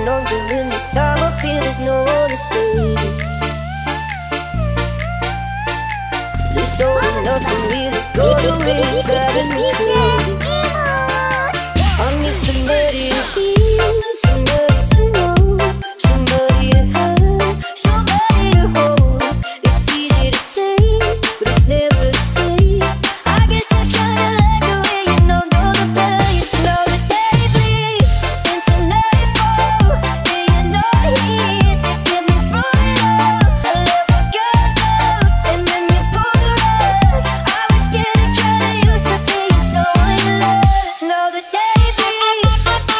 going under in this time. I feel there's no one to save it. This all or nothing really got away, driving me crazy. I need somebody to hear, somebody to know, somebody to have, somebody to hold. It's easy to say, but it's never the same. I guess I kinda like the way you know the place. Now the day bleeds into nightfall, and you're not here to get me through it all. I let my guard down, and then you pulled the rug. I was getting kinda used to being so in love. Now the day bleeds.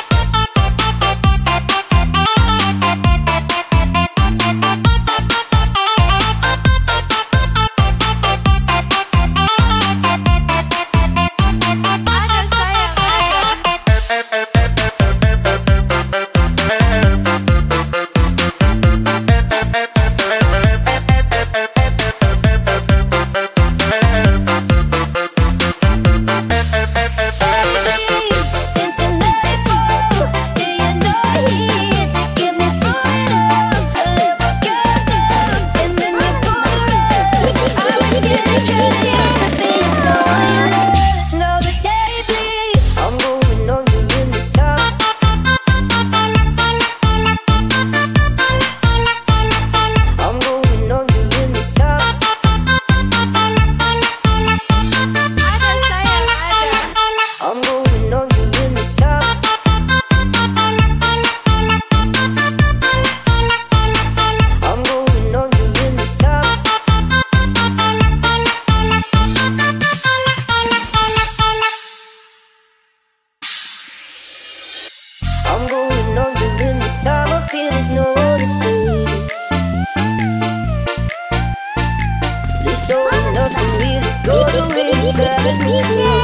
I'm going under in this time. I feel there's no one to save it. This all or nothing really got away, driving me crazy.